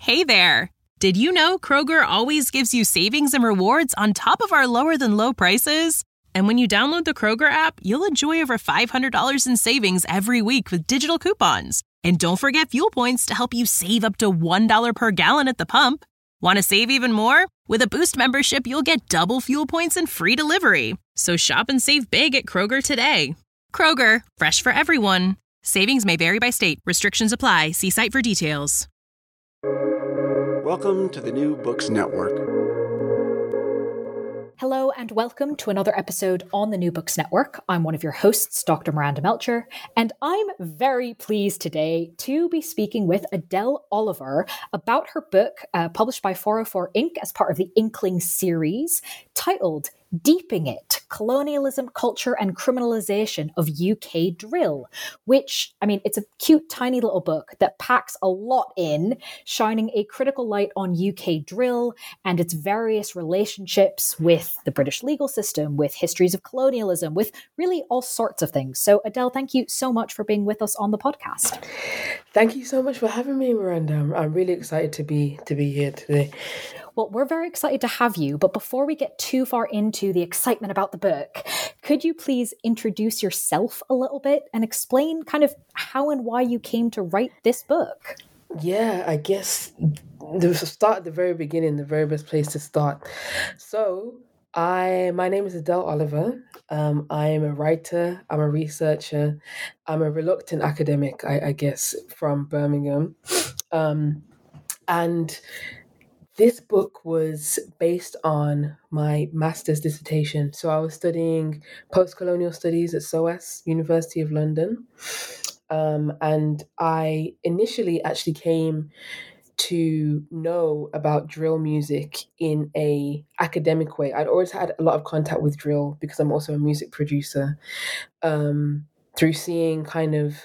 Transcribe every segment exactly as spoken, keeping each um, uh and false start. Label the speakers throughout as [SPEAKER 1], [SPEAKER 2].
[SPEAKER 1] Hey there! Did you know Kroger always gives you savings and rewards on top of our lower-than-low prices? And when you download the Kroger app, you'll enjoy over five hundred dollars in savings every week with digital coupons. And don't forget fuel points to help you save up to one dollar per gallon at the pump. Want to save even more? With a Boost membership, you'll get double fuel points and free delivery. So shop and save big at Kroger today. Kroger, fresh for everyone. Savings may vary by state. Restrictions apply. See site for details.
[SPEAKER 2] Welcome to the New Books Network.
[SPEAKER 3] Hello and welcome to another episode on the New Books Network. I'm one of your hosts, Doctor Miranda Melcher, and I'm very pleased today to be speaking with Adele Oliver about her book uh, published by four oh four Incorporated as part of the Inkling series, titled Deeping It, Colonialism, Culture and Criminalization of U K Drill, which, I mean, it's a cute, tiny little book that packs a lot in, shining a critical light on U K drill and its various relationships with the British legal system, with histories of colonialism, with really all sorts of things. So, Adele, thank you so much for being with us on the podcast.
[SPEAKER 4] Thank you so much for having me, Miranda. I'm, I'm really excited to be to be here today.
[SPEAKER 3] Well, we're very excited to have you, but before we get too far into the excitement about the book, could you please introduce yourself a little bit and explain kind of how and why you came to write this book?
[SPEAKER 4] Yeah, I guess the start at the very beginning, the very best place to start. So, I my name is Adele Oliver. Um, I am a writer. I'm a researcher. I'm a reluctant academic, I, I guess, from Birmingham, um, and this book was based on my master's dissertation. So I was studying post-colonial studies at SOAS, University of London. Um, and I initially actually came to know about drill music in a academic way. I'd always had a lot of contact with drill because I'm also a music producer, um, through seeing kind of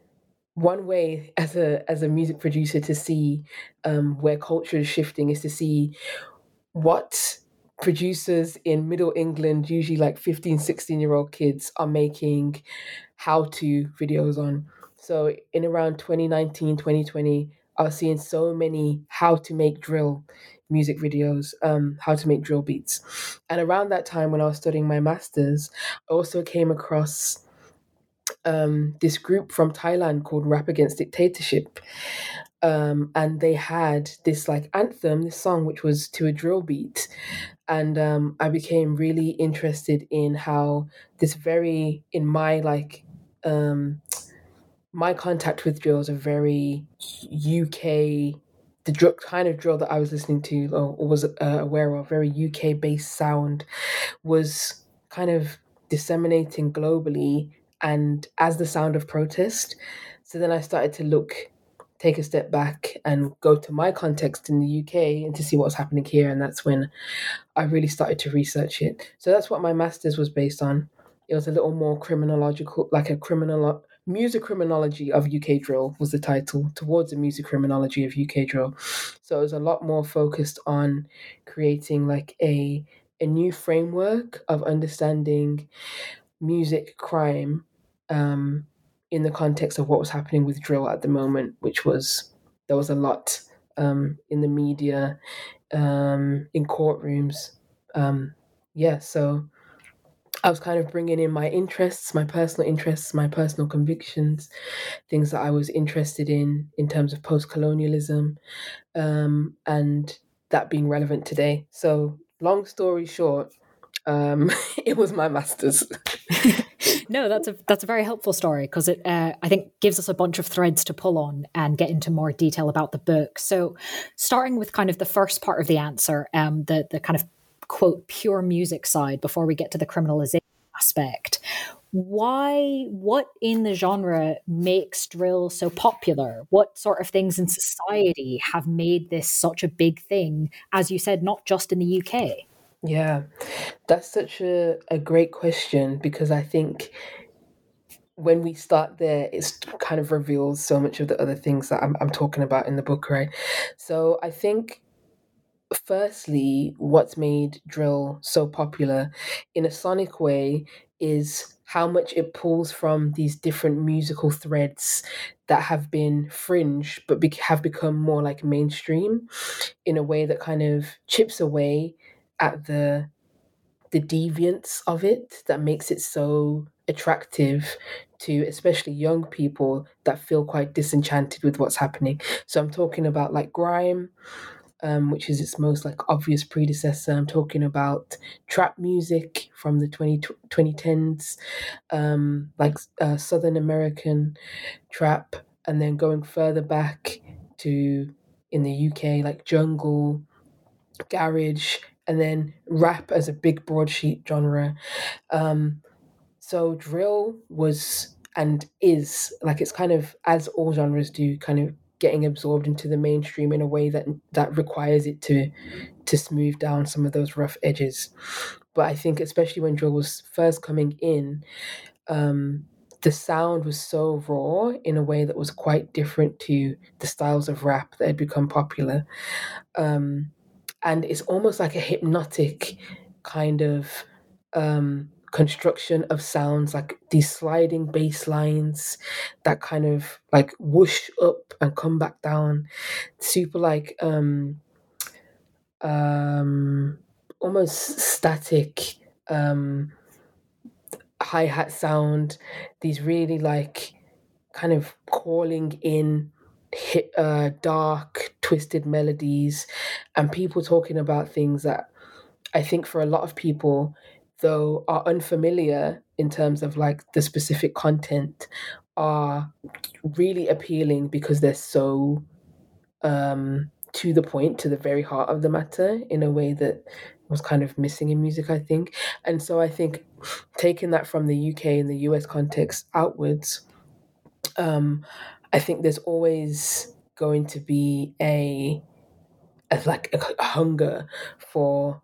[SPEAKER 4] one way as a as a music producer to see um, where culture is shifting is to see what producers in Middle England, usually like fifteen, sixteen year old kids, are making how-to videos on. So in around twenty nineteen, twenty twenty, I was seeing so many how to make drill music videos, um, how to make drill beats. And around that time when I was studying my master's, I also came across Um, this group from Thailand called Rap Against Dictatorship. Um, and they had this like anthem, this song, which was to a drill beat. And um, I became really interested in how this very, in my like, um, my contact with drill is a very U K, the drill, kind of drill that I was listening to or, or was uh, aware of, very U K based sound, was kind of disseminating globally and as the sound of protest. So then I started to look, take a step back and go to my context in the U K and to see what's happening here. And that's when I really started to research it. So that's what my master's was based on. It was a little more criminological, like a criminal music criminology of U K drill was the title, towards the music criminology of U K drill. So it was a lot more focused on creating like a a new framework of understanding music crime um, in the context of what was happening with drill at the moment, which was, there was a lot um, in the media, um, in courtrooms. Um, yeah, so I was kind of bringing in my interests, my personal interests, my personal convictions, things that I was interested in, in terms of post-colonialism, um, and that being relevant today. So long story short, um, it was my master's.
[SPEAKER 3] No, that's a that's a very helpful story because it, uh, I think, gives us a bunch of threads to pull on and get into more detail about the book. So, starting with kind of the first part of the answer, um, the the kind of quote pure music side, before we get to the criminalization aspect. Why? What in the genre makes drill so popular? What sort of things in society have made this such a big thing? As you said, not just in the U K.
[SPEAKER 4] Yeah, that's such a, a great question because I think when we start there, it kind of reveals so much of the other things that I'm, I'm talking about in the book, right? So I think, firstly, what's made drill so popular in a sonic way is how much it pulls from these different musical threads that have been fringe but be- have become more like mainstream in a way that kind of chips away at the the deviance of it that makes it so attractive to especially young people that feel quite disenchanted with what's happening. So I'm talking about like grime, um, which is its most like obvious predecessor. I'm talking about trap music from the twenty, twenty tens, um, like uh, Southern American trap, and then going further back to in the U K, like jungle, garage, and then rap as a big broadsheet genre. Um, so drill was and is like it's kind of as all genres do, kind of getting absorbed into the mainstream in a way that that requires it to to smooth down some of those rough edges. But I think especially when drill was first coming in, um, the sound was so raw in a way that was quite different to the styles of rap that had become popular. Um, and it's almost like a hypnotic kind of um, construction of sounds, like these sliding bass lines that kind of like whoosh up and come back down, super like um, um, almost static um, hi-hat sound, these really like kind of calling in hit, uh, dark, twisted melodies, and people talking about things that I think for a lot of people, though, are unfamiliar in terms of like the specific content, are really appealing because they're so um, to the point, to the very heart of the matter, in a way that was kind of missing in music, I think. And so I think taking that from the U K and the U S context outwards, um, I think there's always going to be a, a like a, a hunger for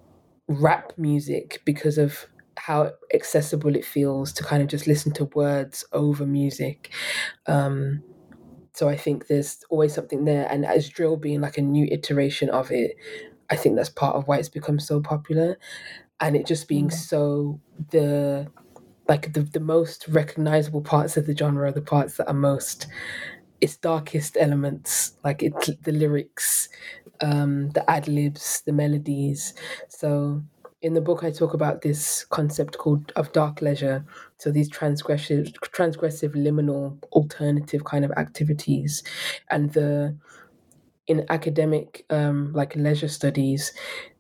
[SPEAKER 4] rap music because of how accessible it feels to kind of just listen to words over music. Um, so I think there's always something there, and as drill being like a new iteration of it, I think that's part of why it's become so popular, and it just being so the like the, the most recognizable parts of the genre are the parts that are most its darkest elements, like it, the lyrics, um, the ad libs, the melodies. So in the book, I talk about this concept called of dark leisure. So these transgressive, transgressive, liminal, alternative kind of activities, and the in academic um, like leisure studies,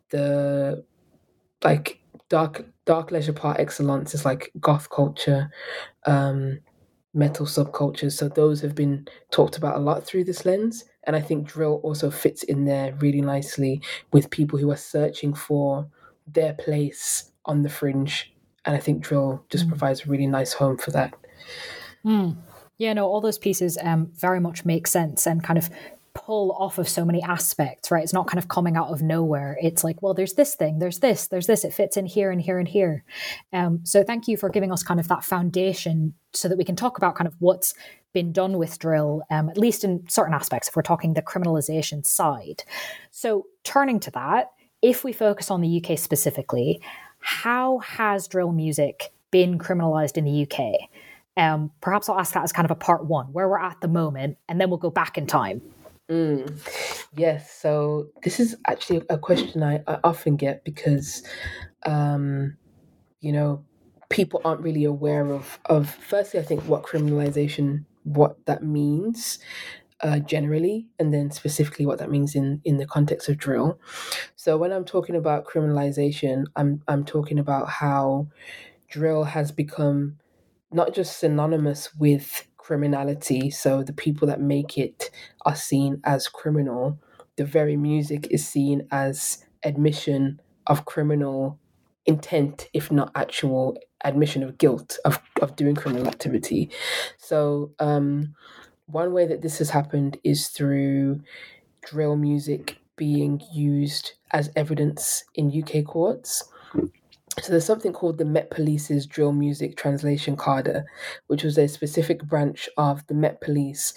[SPEAKER 4] the like dark dark leisure par excellence is like goth culture, um, metal subcultures. So those have been talked about a lot through this lens. And I think drill also fits in there really nicely with people who are searching for their place on the fringe. And I think drill just mm. provides a really nice home for that.
[SPEAKER 3] Mm. Yeah, no, all those pieces um, very much make sense and kind of pull off of so many aspects, right? It's not kind of coming out of nowhere. It's like, well, there's this thing, there's this, there's this, it fits in here and here and here. Um, so thank you for giving us kind of that foundation so that we can talk about kind of what's been done with drill, um, at least in certain aspects, if we're talking the criminalization side. So turning to that, if we focus on the U K specifically, how has drill music been criminalized in the U K? Um, perhaps I'll ask that as kind of a part one, where we're at the moment, and then we'll go back in time.
[SPEAKER 4] Mm. Yes, so this is actually a question I, I often get because, um, you know, people aren't really aware of, of, firstly, I think what criminalization, what that means uh, generally, and then specifically what that means in, in the context of drill. So when I'm talking about criminalization, I'm I'm talking about how drill has become not just synonymous with criminality, so the people that make it are seen as criminal, the very music is seen as admission of criminal intent, if not actual admission of guilt of, of doing criminal activity. So um, one way that this has happened is through drill music being used as evidence in U K courts. So there's something called the Met Police's Drill Music Translation Cadre, which was a specific branch of the Met Police,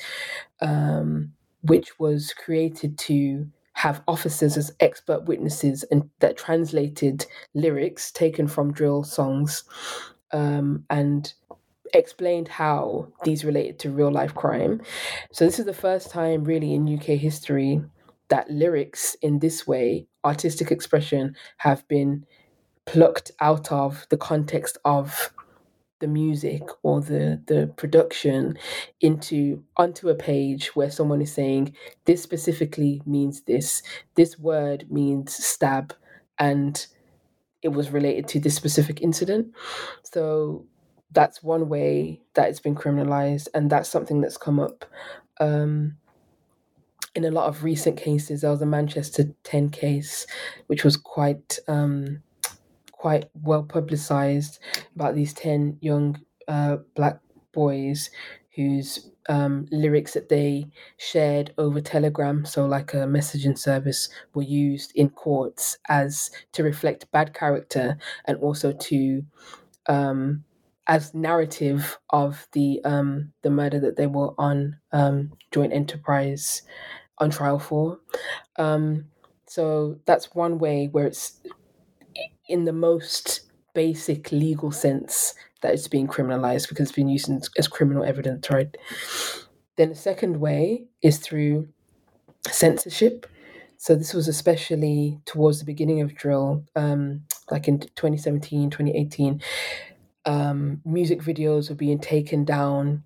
[SPEAKER 4] um, which was created to have officers as expert witnesses and that translated lyrics taken from drill songs um, and explained how these related to real life crime. So this is the first time really in U K history that lyrics in this way, artistic expression, have been plucked out of the context of the music or the the production into onto a page where someone is saying this specifically means this, this word means stab, and it was related to this specific incident. So that's one way that it's been criminalized, and that's something that's come up um, in a lot of recent cases. There was a Manchester ten case, which was quite um, quite well publicized, about these ten young uh, black boys whose um, lyrics that they shared over Telegram, so like a messaging service, were used in courts as to reflect bad character and also to um, as narrative of the um, the murder that they were on um, joint enterprise on trial for. Um, so that's one way where it's in the most basic legal sense that it's being criminalized because it's been used as criminal evidence, right? Then the second way is through censorship. So this was especially towards the beginning of drill, um, like in twenty seventeen, twenty eighteen, um, music videos were being taken down.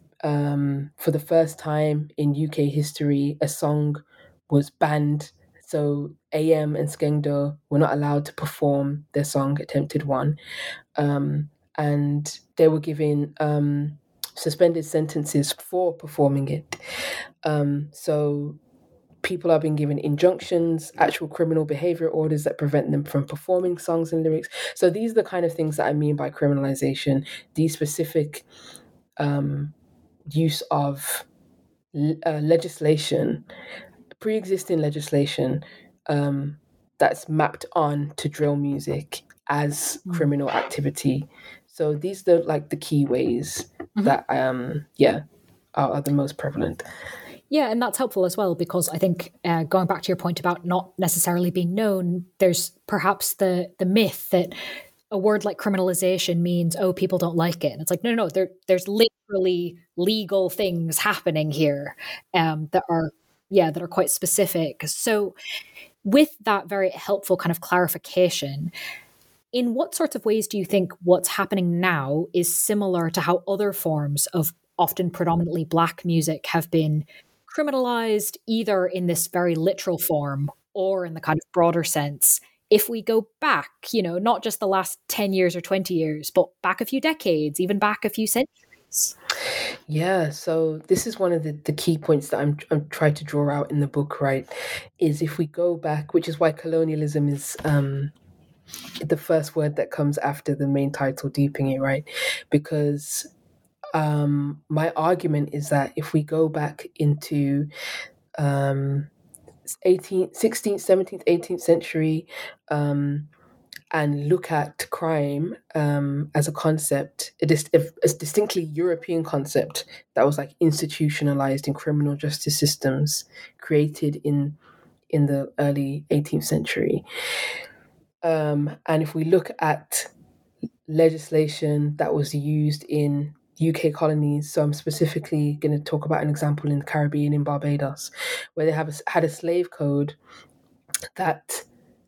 [SPEAKER 4] Um, for the first time in U K history, a song was banned. So A M and Skengdo were not allowed to perform their song Attempted One. Um, and they were given um, suspended sentences for performing it. Um, so people are being given injunctions, actual criminal behavior orders that prevent them from performing songs and lyrics. So these are the kind of things that I mean by criminalization, these specific um, use of uh, legislation, pre-existing legislation um, that's mapped on to drill music as criminal activity. So these are like the key ways mm-hmm. that, um, yeah, are, are the most prevalent.
[SPEAKER 3] Yeah, and that's helpful as well, because I think uh, going back to your point about not necessarily being known, there's perhaps the the myth that a word like criminalization means, oh, people don't like it. And it's like, no, no, no, there, there's literally legal things happening here um, that are, yeah, that are quite specific. So with that very helpful kind of clarification, in what sorts of ways do you think what's happening now is similar to how other forms of often predominantly Black music have been criminalized, either in this very literal form or in the kind of broader sense? If we go back, you know, not just the last ten years or twenty years, but back a few decades, even back a few centuries.
[SPEAKER 4] Yeah, so this is one of the, the key points that I'm, I'm trying to draw out in the book, right? Is if we go back, which is why colonialism is um, the first word that comes after the main title, Deeping It, right? Because um, my argument is that if we go back into um, eighteenth, sixteenth, seventeenth, eighteenth century um, and look at crime um, as a concept, a, dis- a distinctly European concept that was like institutionalized in criminal justice systems created in in the early eighteenth century. Um, and if we look at legislation that was used in U K colonies, so I'm specifically going to talk about an example in the Caribbean, in Barbados, where they have a, had a slave code that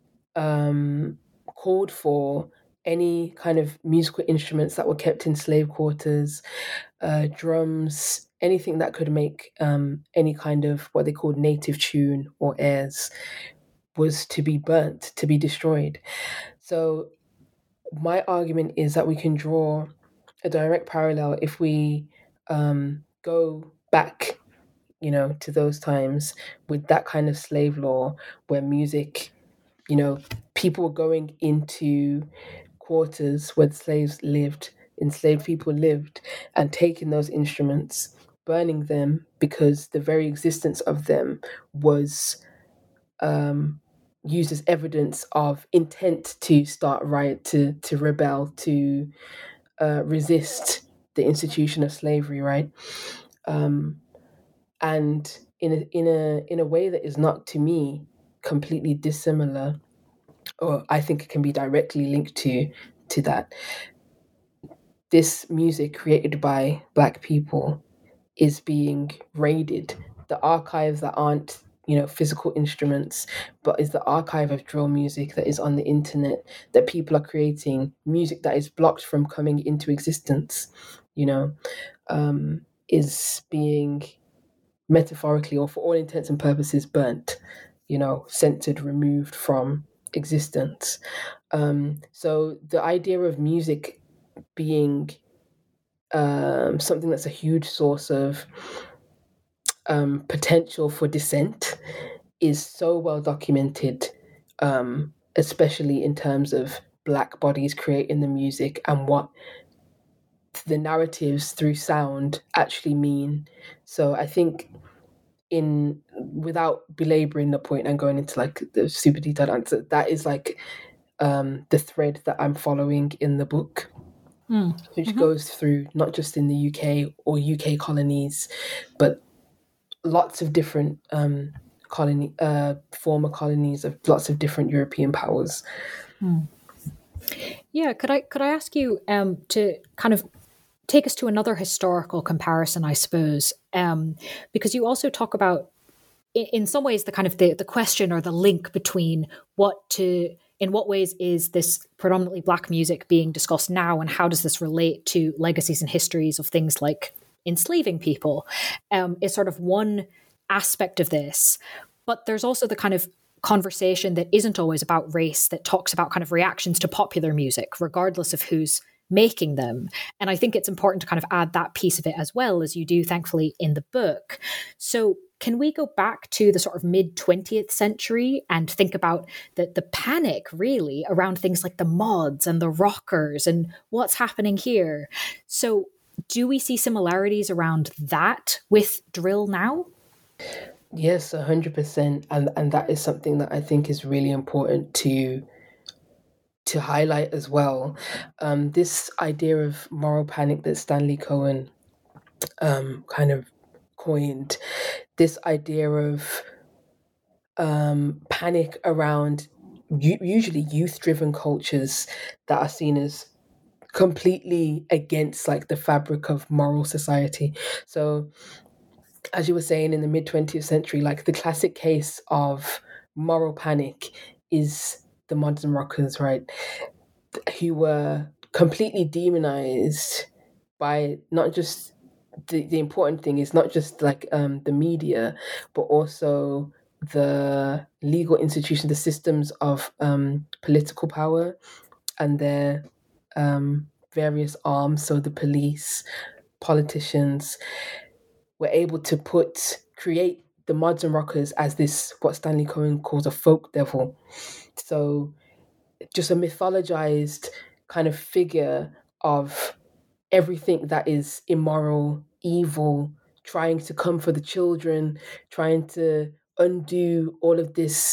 [SPEAKER 4] um, called for any kind of musical instruments that were kept in slave quarters, uh, drums, anything that could make um, any kind of what they called native tune or airs, was to be burnt, to be destroyed. So my argument is that we can draw a direct parallel if we um, go back, you know, to those times with that kind of slave law where music, you know, people were going into quarters where the slaves lived, enslaved people lived, and taking those instruments, burning them because the very existence of them was um, used as evidence of intent to start riot, to to rebel, to uh, resist the institution of slavery, right? Um, and in a, in a in a way that is not, to me, completely dissimilar, or I think it can be directly linked to to that. this music created by Black people is being raided. The archives that aren't, you know, physical instruments, but is the archive of drill music that is on the internet, that people are creating music that is blocked from coming into existence, you know, um, is being metaphorically, or for all intents and purposes, burnt, you know, censored, removed from existence. Um, so the idea of music being um, something that's a huge source of um, potential for dissent is so well documented, um, especially in terms of Black bodies creating the music and what the narratives through sound actually mean. So I think, in without belaboring the point and going into like the super detailed answer, that is like um, the thread that I'm following in the book,
[SPEAKER 3] Mm.
[SPEAKER 4] which
[SPEAKER 3] Mm-hmm.
[SPEAKER 4] goes through not just in the U K or U K colonies, but lots of different um, colony, uh, former colonies of lots of different European powers.
[SPEAKER 3] Mm. Yeah, could I could I ask you um, to kind of take us to another historical comparison, I suppose, um, because you also talk about, in, in some ways, the kind of the, the question or the link between what to, in what ways is this predominantly Black music being discussed now, and how does this relate to legacies and histories of things like enslaving people, um, is sort of one aspect of this. But there's also the kind of conversation that isn't always about race, that talks about kind of reactions to popular music, regardless of who's making them. And I think it's important to kind of add that piece of it as well, as you do, thankfully, in the book. So can we go back to the sort of mid twentieth century and think about the, the panic really around things like the mods and the rockers and what's happening here? So do we see similarities around that with drill now?
[SPEAKER 4] Yes, one hundred percent. And, and that is something that I think is really important to to highlight as well. Um, this idea of moral panic that Stanley Cohen um, kind of coined, this idea of um, panic around u- usually youth-driven cultures that are seen as completely against like the fabric of moral society. So as you were saying, in the mid twentieth century, like the classic case of moral panic is the mods and rockers, right? Who were completely demonized by not just the, the important thing is not just like um, the media, but also the legal institutions, the systems of um, political power and their um, various arms. So the police, politicians were able to put create the mods and rockers as this, what Stanley Cohen calls a folk devil. So just a mythologized kind of figure of everything that is immoral, evil, trying to come for the children, trying to undo all of this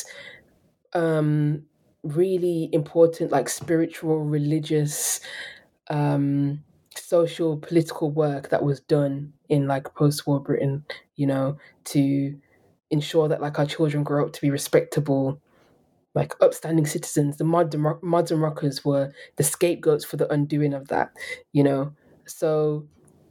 [SPEAKER 4] um, really important, like spiritual, religious, um, social, political work that was done in like post-war Britain, you know, to ensure that like our children grow up to be respectable, like upstanding citizens. The mod, the mo- mods and rockers were the scapegoats for the undoing of that, you know. So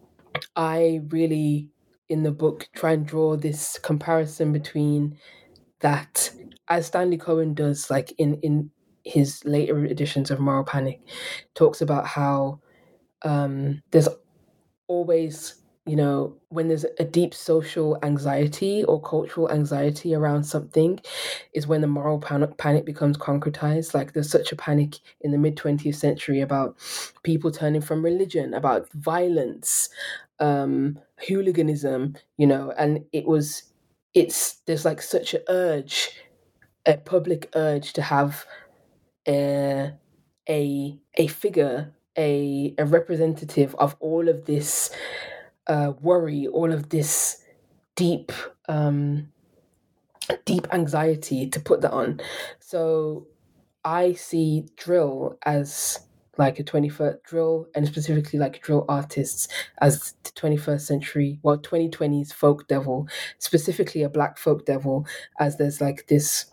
[SPEAKER 4] I really, in the book, try and draw this comparison between that, as Stanley Cohen does, like in in his later editions of Moral Panic, talks about how um, there's always, you know, when there's a deep social anxiety or cultural anxiety around something, is when the moral panic, panic becomes concretized. Like there's such a panic in the mid twentieth century about people turning from religion, about violence, um, hooliganism, you know, and it was, it's, there's like such an urge, a public urge to have a, a, a figure, a, a representative of all of this uh, worry, all of this deep, um, deep anxiety, to put that on. So I see drill as like a twenty-first drill, and specifically like drill artists as the twenty-first century, well, twenty twenties folk devil, specifically a Black folk devil, as there's like this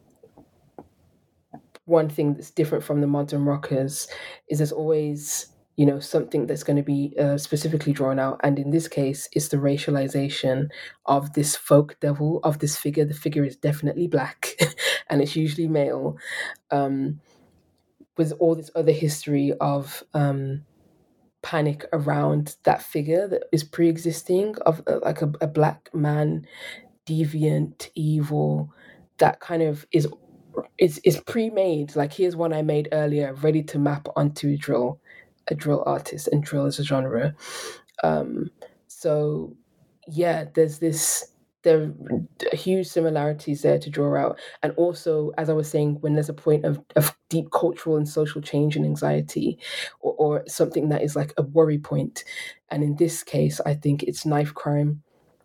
[SPEAKER 4] one thing that's different from the modern rockers is there's always you know, something that's going to be uh, specifically drawn out. And in this case, it's the racialization of this folk devil, of this figure. The figure is definitely black and it's usually male, um, with all this other history of um, panic around that figure that is pre-existing, of uh, like a, a black man, deviant, evil, that kind of is is is pre-made. Like, here's one I made earlier, ready to map onto a drill, a drill artist, and drill as a genre. Um, so yeah, there's this there are huge similarities there to draw out. And also, as I was saying, when there's a point of, of deep cultural and social change and anxiety, or, or something that is like a worry point. And in this case, I think it's knife crime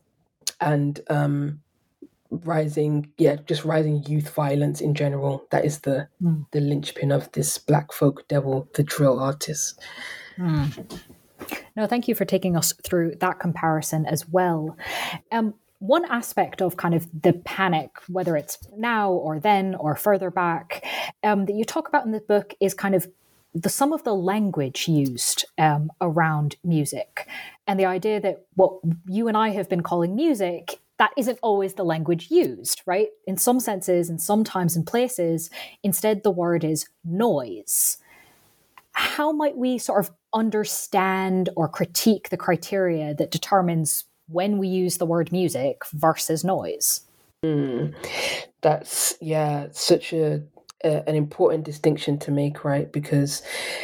[SPEAKER 4] and um, rising, yeah, just rising youth violence in general. That is the mm. the linchpin of this black folk devil, the drill artist.
[SPEAKER 3] Mm. No, thank you for taking us through that comparison as well. Um, one aspect of kind of the panic, whether it's now or then or further back, um, that you talk about in the book is kind of the some of the language used um, around music, and the idea that what you and I have been calling music, that isn't always the language used, right? In some senses and sometimes in places, instead the word is noise. How might we sort of understand or critique the criteria that determines when we use the word music versus noise?
[SPEAKER 4] Mm, that's, yeah, such a, a an important distinction to make, right? Because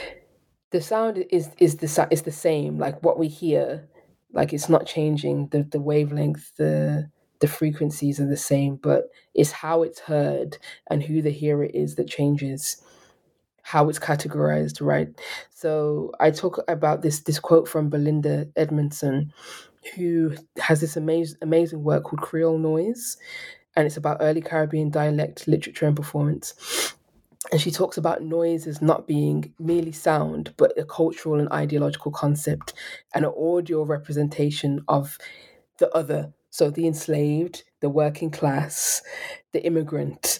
[SPEAKER 4] the sound is is the is the same. Like, what we hear, like, it's not changing. The the wavelength, the the frequencies are the same, but it's how it's heard and who the hearer is that changes how it's categorized, right? So I talk about this this quote from Belinda Edmondson, who has this amazing amazing work called Creole Noise, and it's about early Caribbean dialect literature and performance. And she talks about noise as not being merely sound, but a cultural and ideological concept and an audio representation of the other. So the enslaved, the working class, the immigrant.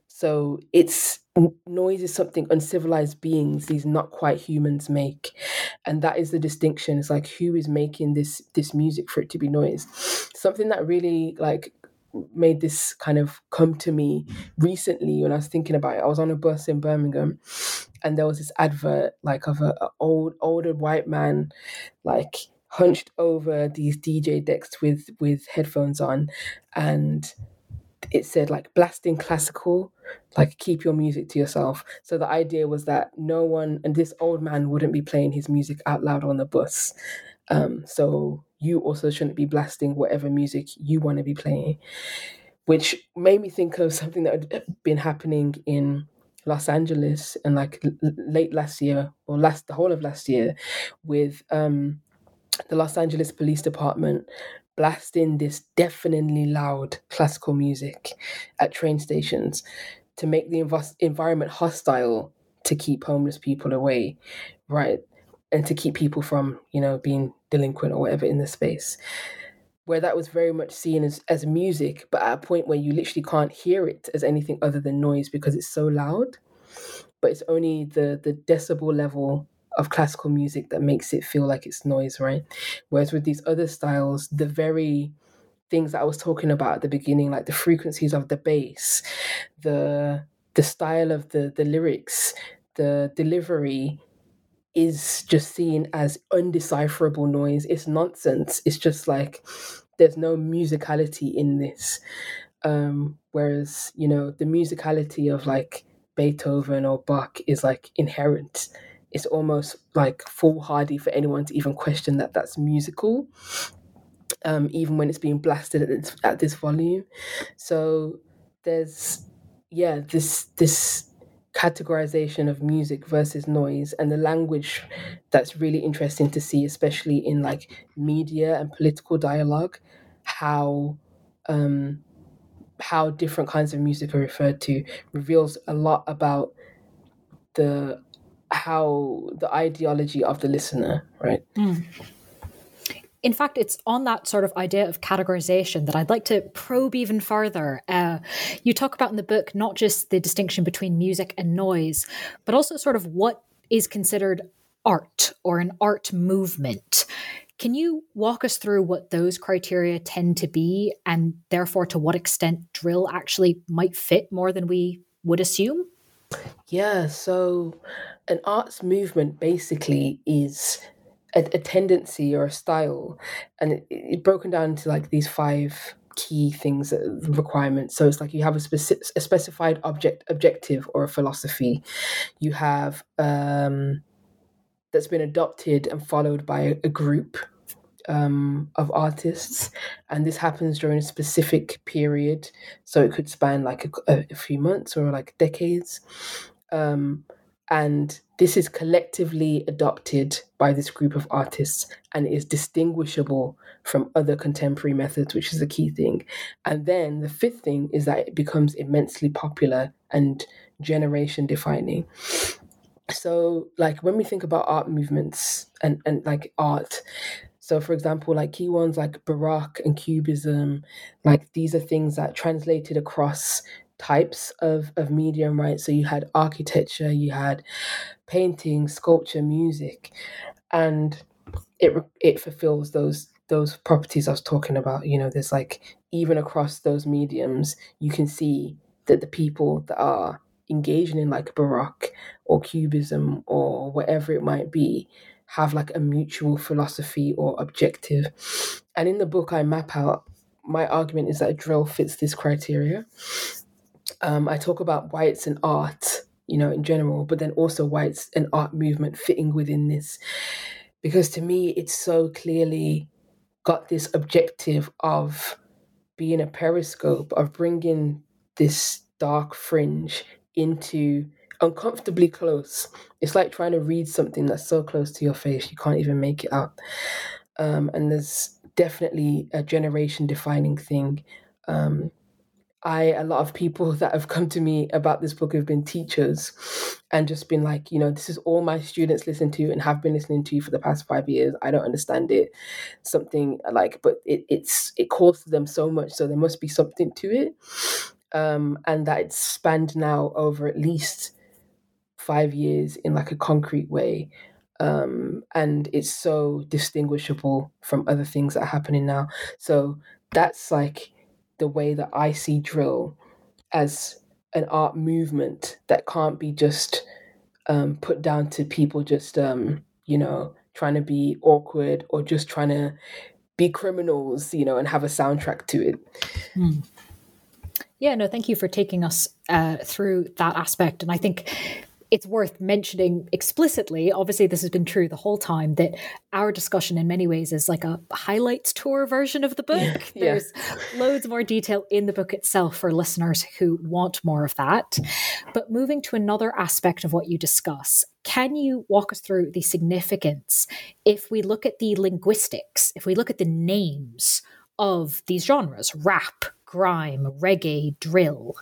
[SPEAKER 4] So it's noise is something uncivilized beings, these not quite humans, make. And that is the distinction. It's like, who is making this this music for it to be noise? Something that really like made this kind of come to me recently when I was thinking about it. I was on a bus in Birmingham and there was this advert like of a, a old older white man like hunched over these D J decks with with headphones on, and it said like blasting classical, like keep your music to yourself. So the idea was that no one, and this old man wouldn't be playing his music out loud on the bus. Um, so you also shouldn't be blasting whatever music you want to be playing, which made me think of something that had been happening in Los Angeles and like l- late last year or last the whole of last year with um, the Los Angeles Police Department blasting this deafeningly loud classical music at train stations to make the env- environment hostile to keep homeless people away, right? And to keep people from, you know, being delinquent or whatever in the space. Where that was very much seen as, as music, but at a point where you literally can't hear it as anything other than noise because it's so loud. But it's only the, the decibel level of classical music that makes it feel like it's noise, right? Whereas with these other styles, the very things that I was talking about at the beginning, like the frequencies of the bass, the the style of the, the lyrics, the delivery is just seen as undecipherable noise. It's nonsense. It's just like, there's no musicality in this. Um, whereas, you know, the musicality of like Beethoven or Bach is like inherent. It's almost like foolhardy for anyone to even question that that's musical, um, even when it's being blasted at this, at this volume. So there's, yeah, this this categorization of music versus noise, and the language that's really interesting to see, especially in like media and political dialogue, how um, how different kinds of music are referred to reveals a lot about the how the ideology of the listener, right?
[SPEAKER 3] Mm. In fact, it's on that sort of idea of categorization that I'd like to probe even further. Uh, you talk about in the book not just the distinction between music and noise, but also sort of what is considered art or an art movement. Can you walk us through what those criteria tend to be, and therefore to what extent drill actually might fit more than we would assume?
[SPEAKER 4] Yeah, so an arts movement basically is a, a tendency or a style, and it, it broken down into like these five key things, uh, requirements. So it's like you have a specific, a specified object, objective, or a philosophy. You have um, that's been adopted and followed by a, a group um, of artists, and this happens during a specific period. So it could span like a, a few months or like decades. Um, and this is collectively adopted by this group of artists and is distinguishable from other contemporary methods, which is the key thing. And then the fifth thing is that it becomes immensely popular and generation defining. So like when we think about art movements and, and like art, so for example, like key ones like Baroque and Cubism, like these are things that translated across types of, of medium, right? So you had architecture, you had painting, sculpture, music, and it it fulfills those those properties I was talking about. You know, there's like, even across those mediums, you can see that the people that are engaging in like Baroque or Cubism or whatever it might be have like a mutual philosophy or objective. And in the book I map out, my argument is that drill fits this criteria. Um, I talk about why it's an art, you know, in general, but then also why it's an art movement fitting within this. Because to me, it's so clearly got this objective of being a periscope, of bringing this dark fringe into uncomfortably close. It's like trying to read something that's so close to your face, you can't even make it out. Um, and there's definitely a generation defining thing. Um, I, a lot of people that have come to me about this book have been teachers and just been like, you know, this is all my students listen to and have been listening to for the past five years. I don't understand it. Something like, but it, it's, it calls to them so much. So there must be something to it. Um, and that it's spanned now over at least five years in like a concrete way. Um, and it's so distinguishable from other things that are happening now. So that's like the way that I see drill as an art movement that can't be just um, put down to people just, um, you know, trying to be awkward or just trying to be criminals, you know, and have a soundtrack to it.
[SPEAKER 3] Hmm. Yeah, no, thank you for taking us uh, through that aspect. And I think it's worth mentioning explicitly, obviously this has been true the whole time, that our discussion in many ways is like a highlights tour version of the book. Yeah, yeah. There's loads more detail in the book itself for listeners who want more of that. But moving to another aspect of what you discuss, can you walk us through the significance if we look at the linguistics, if we look at the names of these genres, rap, grime, reggae, drill?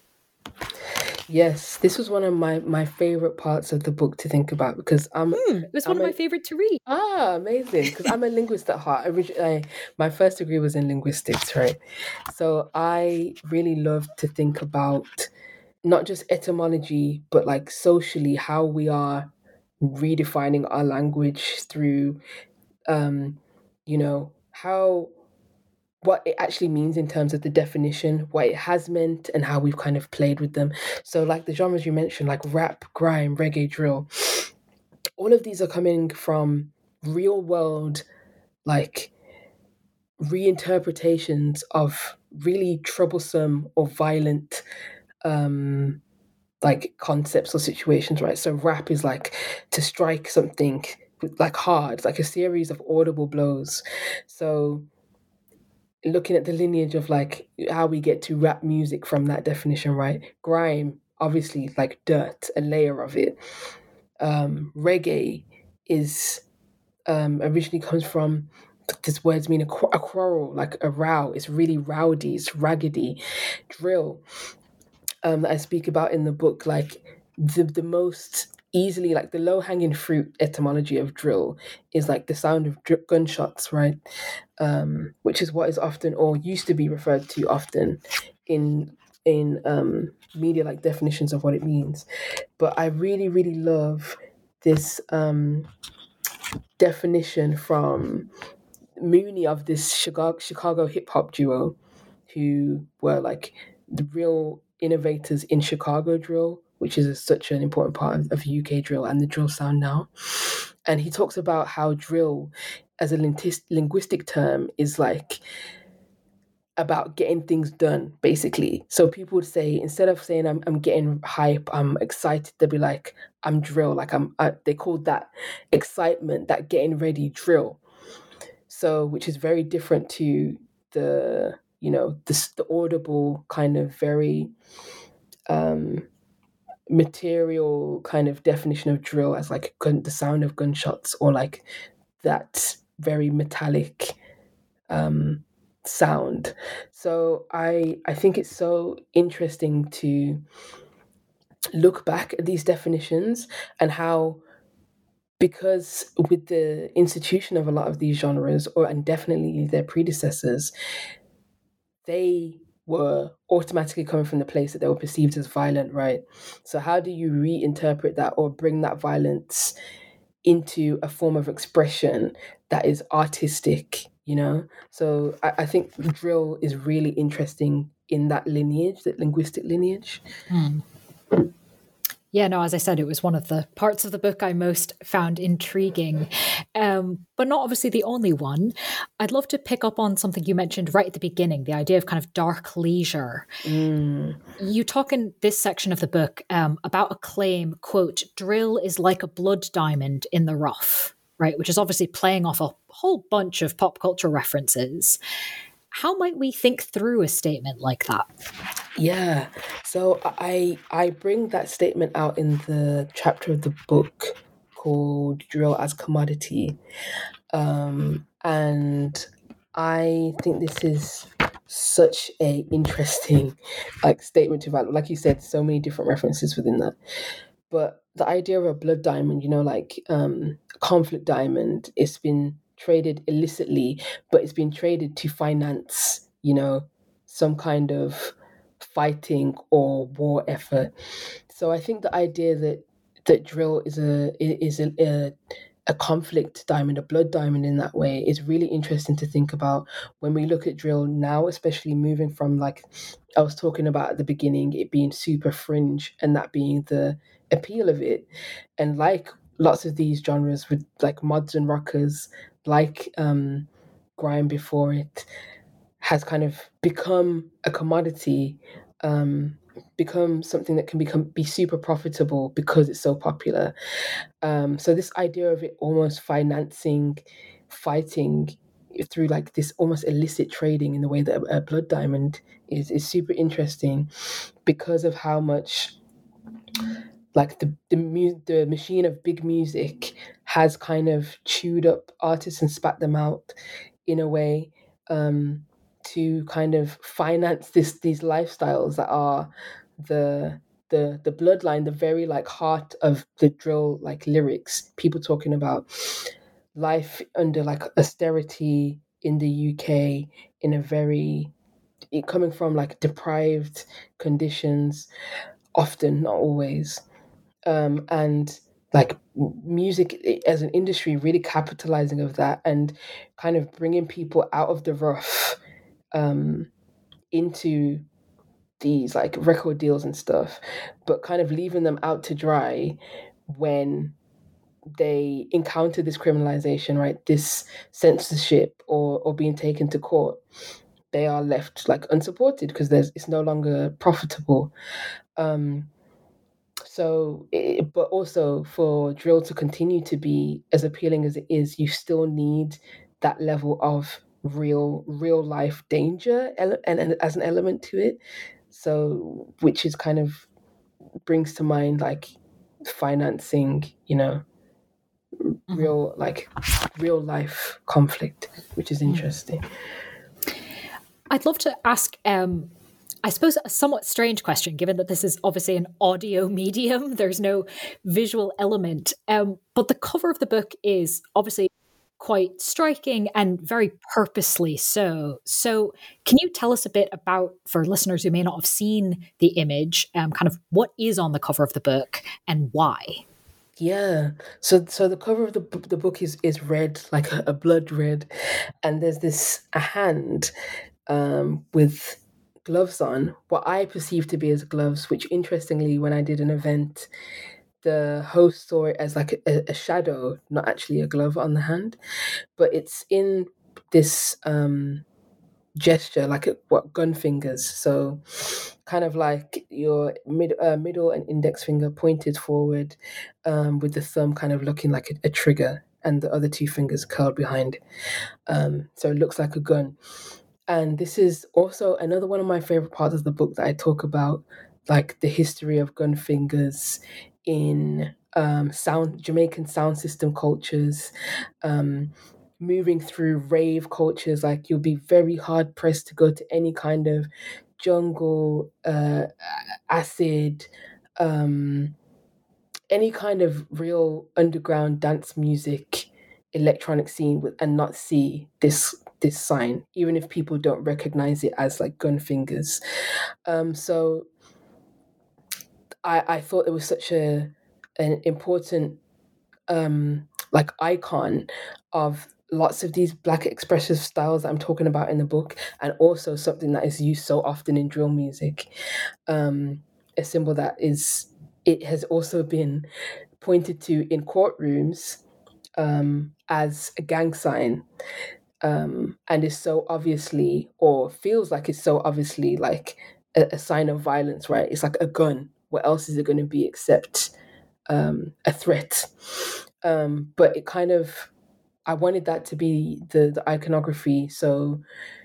[SPEAKER 4] Yes, this was one of my, my favorite parts of the book to think about because I'm.
[SPEAKER 3] Mm, it was
[SPEAKER 4] I'm
[SPEAKER 3] one of my favorite to read.
[SPEAKER 4] Ah, amazing! Because I'm a linguist at heart. Originally, my first degree was in linguistics, right? So I really love to think about not just etymology, but like socially how we are redefining our language through, um, you know, how. what it actually means in terms of the definition, what it has meant, and how we've kind of played with them. So like the genres you mentioned, like rap, grime, reggae, drill, all of these are coming from real world, like reinterpretations of really troublesome or violent um, like concepts or situations, right? So rap is like to strike something like hard, like a series of audible blows. So looking at the lineage of like how we get to rap music from that definition, right? Grime, obviously, like dirt, a layer of it. Um, reggae is um, originally comes from this words mean a, qu- a quarrel, like a row. It's really rowdy, it's raggedy. Drill, um, that I speak about in the book, like the the most easily, like the low hanging fruit etymology of drill is like the sound of drip gunshots, right? Um, which is what is often or used to be referred to often in in um, media like definitions of what it means. But I really, really love this um, definition from Mooney of this Chicago, Chicago hip hop duo who were like the real innovators in Chicago drill, which is a, such an important part of, of U K drill and the drill sound now. And he talks about how drill as a linguist, linguistic term is like about getting things done, basically. So people would say, instead of saying I'm I'm getting hype, I'm excited, they'd be like, I'm drill. Like I'm, I, they called that excitement, that getting ready drill. So, which is very different to the, you know, the, the audible kind of very um, material kind of definition of drill as like gun, the sound of gunshots, or like that very metallic um, sound. So I I think it's so interesting to look back at these definitions and how, because with the institution of a lot of these genres, or and definitely their predecessors, they were automatically coming from the place that they were perceived as violent, right? So how do you reinterpret that or bring that violence into a form of expression that is artistic, you know? So I, I think drill is really interesting in that lineage, that linguistic lineage.
[SPEAKER 3] Mm. Yeah, no, as I said, it was one of the parts of the book I most found intriguing, um, but not obviously the only one. I'd love to pick up on something you mentioned right at the beginning, the idea of kind of dark leisure.
[SPEAKER 4] Mm.
[SPEAKER 3] You talk in this section of the book um, about a claim, quote, drill is like a blood diamond in the rough, right? Which is obviously playing off a whole bunch of pop culture references. How might we think through a statement like that?
[SPEAKER 4] Yeah, so I I bring that statement out in the chapter of the book called Drill as Commodity. Um, and I think this is such a interesting like statement to value. Like you said, so many different references within that. But the idea of a blood diamond, you know, like um, conflict diamond, it's been traded illicitly, but it's been traded to finance, you know, some kind of fighting or war effort. So I think the idea that that drill is a is a, a a conflict diamond, a blood diamond in that way, is really interesting to think about when we look at drill now, especially moving from, like I was talking about at the beginning, it being super fringe and that being the appeal of it. And like lots of these genres with like mods and rockers, like um, grime before it, has kind of become a commodity, um, become something that can become be super profitable because it's so popular. Um, so this idea of it almost financing fighting through like this almost illicit trading in the way that a, a blood diamond is is super interesting because of how much like the the, mu- the machine of big music has kind of chewed up artists and spat them out in a way um, to kind of finance this these lifestyles that are the the the bloodline, the very like heart of the drill like lyrics. People talking about life under like austerity in the U K in a very it coming from like deprived conditions, often, not always. Um, and like music as an industry really capitalizing of that and kind of bringing people out of the rough um, into these like record deals and stuff, but kind of leaving them out to dry when they encounter this criminalization, right? This censorship or or being taken to court. They are left like unsupported because there's it's no longer profitable. Um, so, it, but also for drill to continue to be as appealing as it is, you still need that level of real, real life danger ele- and, and as an element to it. So, which is kind of brings to mind like financing, you know,
[SPEAKER 3] Mm-hmm.
[SPEAKER 4] real like real life conflict, which is interesting.
[SPEAKER 3] I'd love to ask, um, I suppose, a somewhat strange question, given that this is obviously an audio medium. There's no visual element. Um, but the cover of the book is obviously quite striking and very purposely so. So can you tell us a bit about, for listeners who may not have seen the image, um, kind of what is on the cover of the book and why?
[SPEAKER 4] Yeah. So so the cover of the b- the book is is red, like a, a blood red, and there's this a hand um with gloves on, what I perceive to be as gloves, which interestingly when I did an event, the host saw it as like a, a shadow, not actually a glove on the hand, but it's in this um gesture, like a, what gun fingers. So kind of like your mid uh, middle and index finger pointed forward, um, with the thumb kind of looking like a, a trigger, and the other two fingers curled behind. Um, so it looks like a gun. And this is also another one of my favorite parts of the book that I talk about, like the history of gun fingers in um, sound Jamaican sound system cultures, um, moving through rave cultures. Like you'll be very hard pressed to go to any kind of jungle, uh, acid, um, any kind of real underground dance music, electronic scene with, and not see this this sign, even if people don't recognize it as like gun fingers. Um, so I I thought it was such a an important um like icon of lots of these black expressive styles that I'm talking about in the book, and also something that is used so often in drill music. Um, a symbol that is it has also been pointed to in courtrooms, um, as a gang sign, um, and is so obviously, or feels like it's so obviously like a, a sign of violence, right? It's like a gun. What else is it going to be except um, a threat? Um, but it kind of, I wanted that to be the, the iconography. So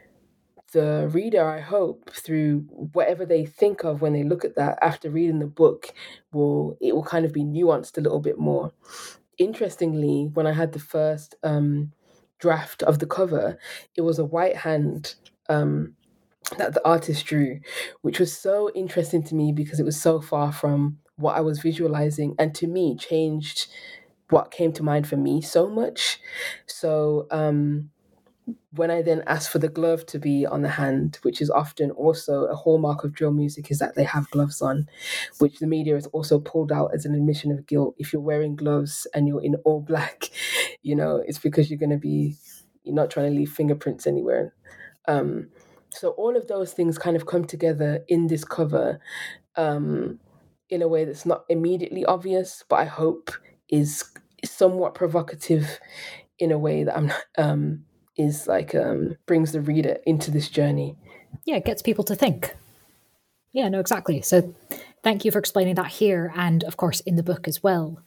[SPEAKER 4] the reader, I hope, through whatever they think of when they look at that after reading the book, will it will kind of be nuanced a little bit more. Interestingly, when I had the first um, draft of the cover, it was a white hand, um, that the artist drew, which was so interesting to me because it was so far from what I was visualizing, and to me changed what came to mind for me so much. So um, when I then asked for the glove to be on the hand, which is often also a hallmark of drill music, is that they have gloves on, which the media has also pulled out as an admission of guilt. If you're wearing gloves and you're in all black, you know, it's because you're going to be, you're not trying to leave fingerprints anywhere. Um, so all of those things kind of come together in this cover, um, in a way that's not immediately obvious, but I hope is somewhat provocative in a way that I'm not, um, is like um, brings the reader into this journey.
[SPEAKER 3] Yeah, it gets people to think. Yeah, no, exactly. So thank you for explaining that here, and of course in the book as well.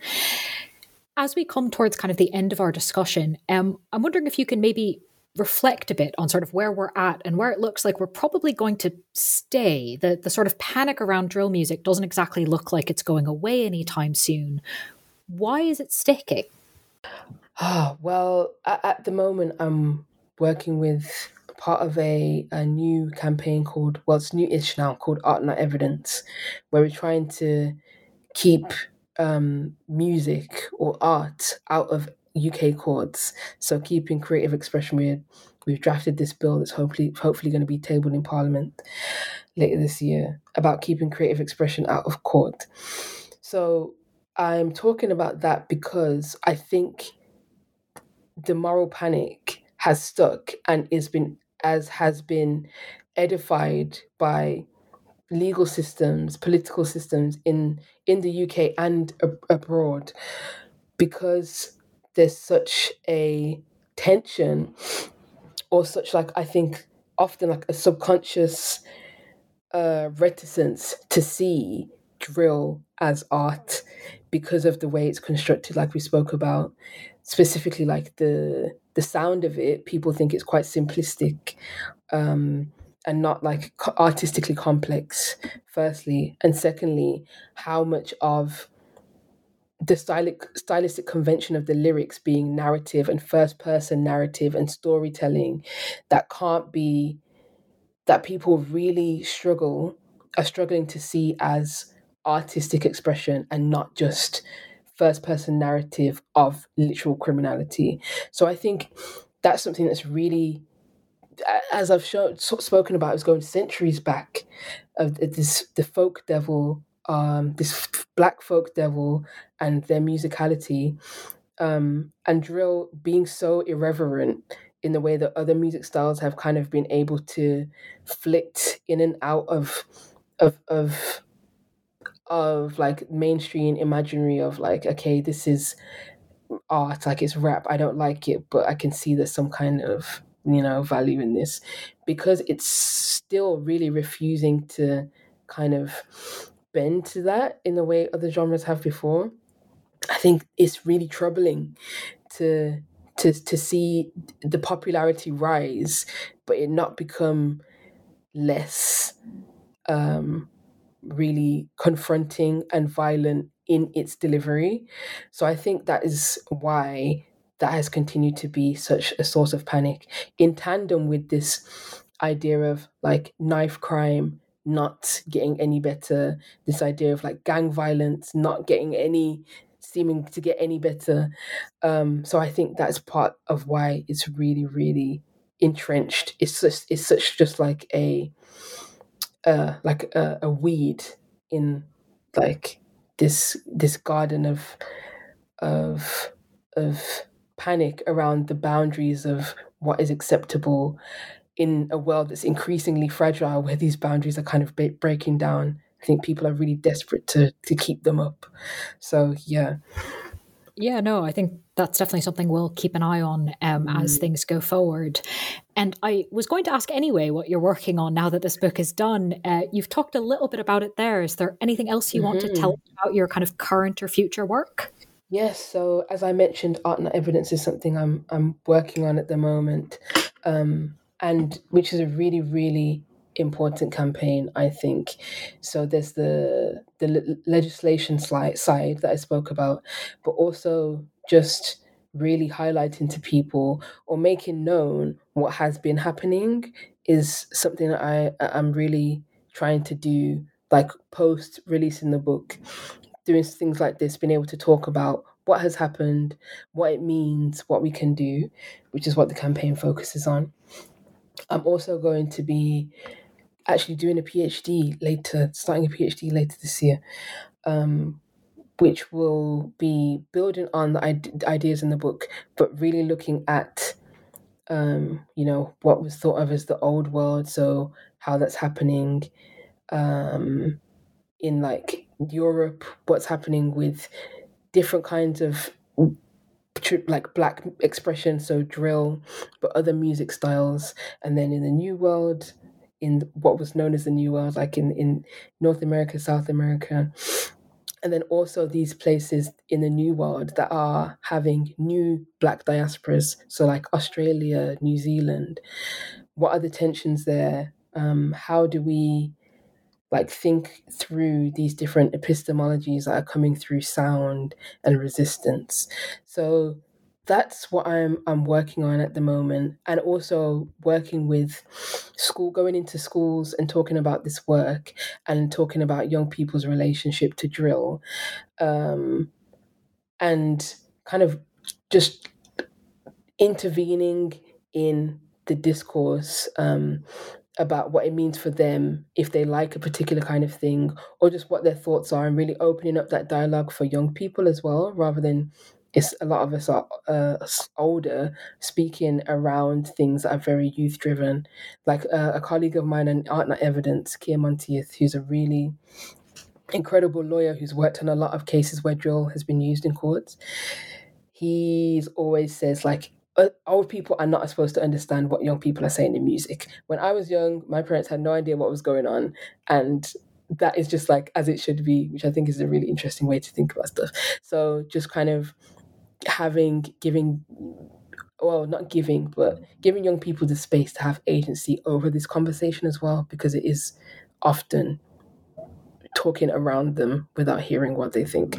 [SPEAKER 3] As we come towards kind of the end of our discussion, um, I'm wondering if you can maybe reflect a bit on sort of where we're at and where it looks like we're probably going to stay. The the sort of panic around drill music doesn't exactly look like it's going away anytime soon. Why is it sticking?
[SPEAKER 4] Ah, well, at, at the moment, I'm working with part of a, a new campaign called, well, it's new-ish now, called Art Not Evidence, where we're trying to keep um, music or art out of U K courts. So keeping creative expression. We're, we've drafted this bill that's hopefully hopefully going to be tabled in Parliament later this year about keeping creative expression out of court. So I'm talking about that because I think the moral panic has stuck and is been as has been edified by legal systems, political systems in in the U K and ab- abroad, because there's such a tension, or such, like, I think often like a subconscious uh, reticence to see drill as art because of the way it's constructed, like we spoke about, specifically like the the sound of it. People think it's quite simplistic, um, and not like co- artistically complex, firstly, and secondly, how much of the stylic, stylistic convention of the lyrics being narrative and first person narrative and storytelling that can't be, that people really struggle are struggling to see as artistic expression and not just first person narrative of literal criminality. So I think that's something that's really, as I've shown, spoken about, is going centuries back, of this the folk devil um, this black folk devil and their musicality, um, and drill being so irreverent in the way that other music styles have kind of been able to flit in and out of of of of like mainstream imaginary of like, okay, this is art, like it's rap, I don't like it, but I can see there's some kind of, you know, value in this, because it's still really refusing to kind of bend to that in the way other genres have before. I think it's really troubling to to to see the popularity rise, but it not become less um, really confronting and violent in its delivery. So I think that is why that has continued to be such a source of panic, in tandem with this idea of like knife crime not getting any better, this idea of like gang violence not getting any, seeming to get any better. Um, so I think that's part of why it's really, really entrenched. It's just, it's such just like a uh, like a, a weed in like this this garden of of of panic around the boundaries of what is acceptable in a world that's increasingly fragile, where these boundaries are kind of ba- breaking down. I think people are really desperate to to keep them up. So yeah.
[SPEAKER 3] Yeah, no, I think that's definitely something we'll keep an eye on um, mm. as things go forward. And I was going to ask anyway what you're working on now that this book is done. Uh, you've talked a little bit about it there. Is there anything else you mm-hmm. want to tell us about your kind of current or future work?
[SPEAKER 4] Yes, so as I mentioned, Art Not Evidence is something I'm I'm working on at the moment, um, and which is a really, really important campaign, I think. So there's the the le- legislation slide, side that I spoke about, but also just really highlighting to people or making known what has been happening is something that I I'm really trying to do, like post releasing the book, doing things like this, being able to talk about what has happened, what it means, what we can do, which is what the campaign focuses on. I'm also going to be actually doing a PhD later, starting a PhD later this year, um, which will be building on the ide- ideas in the book, but really looking at, um, you know, what was thought of as the old world, so how that's happening um, in like Europe, what's happening with different kinds of like black expression, so drill, but other music styles, and then in the New World, in what was known as the New World, like in, in North America, South America, and then also these places in the New World that are having new black diasporas, so like Australia, New Zealand. What are the tensions there? Um, how do we like think through these different epistemologies that are coming through sound and resistance? So that's what I'm I'm working on at the moment, and also working with school, going into schools and talking about this work and talking about young people's relationship to drill, um, and kind of just intervening in the discourse um, about what it means for them if they like a particular kind of thing, or just what their thoughts are, and really opening up that dialogue for young people as well, rather than it's a lot of us are uh, older speaking around things that are very youth driven. Like uh, a colleague of mine in Art Not Evidence, Keir Monteith, who's a really incredible lawyer who's worked on a lot of cases where drill has been used in courts. He's always says like, uh, old people are not supposed to understand what young people are saying in music. When I was young, my parents had no idea what was going on, and that is just like as it should be, which I think is a really interesting way to think about stuff. So just kind of having, giving, well, not giving, but giving young people the space to have agency over this conversation as well, because it is often talking around them without hearing what they think.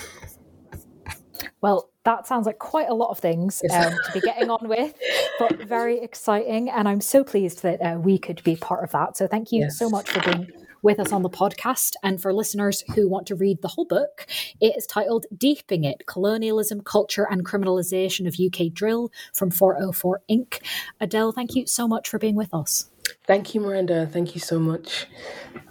[SPEAKER 3] Well, that sounds like quite a lot of things um, to be getting on with, but very exciting. And I'm so pleased that uh, we could be part of that. So thank you yes. so much for being with us on the podcast. And for listeners who want to read the whole book, it is titled Deeping It, Colonialism, Culture and Criminalisation of U K Drill from four oh four Incorporated. Adele, thank you so much for being with us.
[SPEAKER 4] Thank you, Miranda. Thank you so much.